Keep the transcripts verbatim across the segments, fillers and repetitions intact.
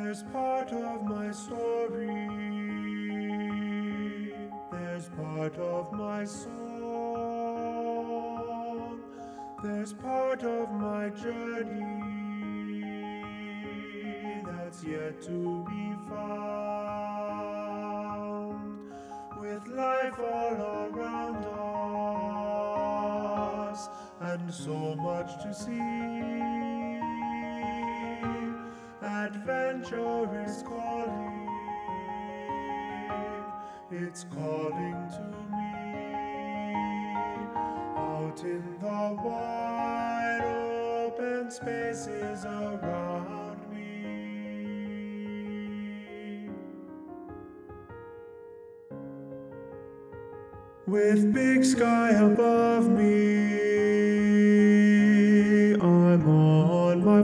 There's part of my story, there's part of my song, there's part of my journey that's yet to be found. With life all around us and so much to see, adventure is calling, it's calling to me. Out in the wide open spaces around me. With big sky above me, I'm on my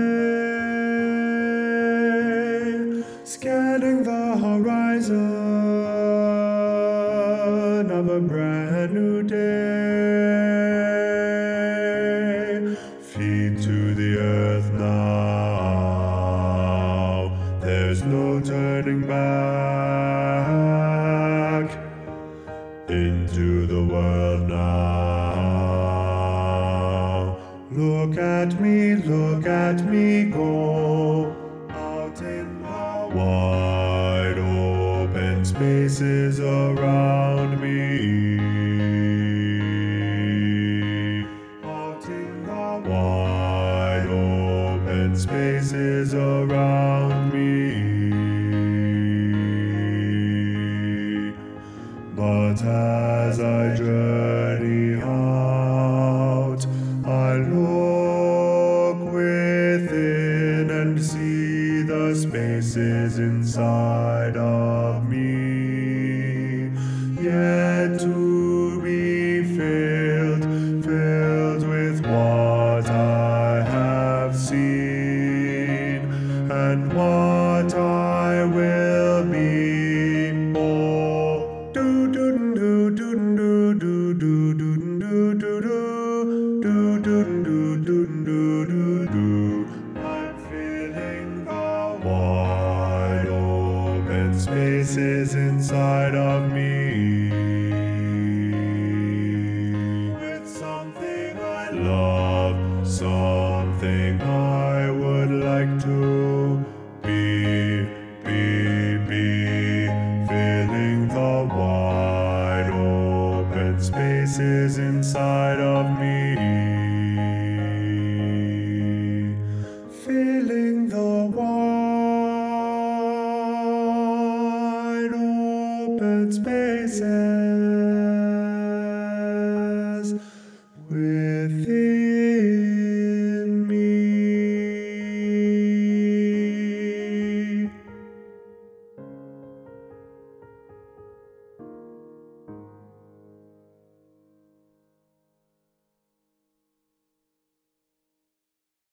way, scanning the horizon of a brand new day. Feet to the earth now, there's no turning back. Into the world now. Look at me, look at me go. Out in the wide open spaces around me. Out in the wide open spaces around me. But as I journey out, I look within and see the spaces inside of me, yet to be filled, filled with what I have seen and what I will be. I'm feeling the wide open spaces inside of me, with something I love, something I would like to be, be, be, filling the wide open spaces inside of me. Filling the wide open space.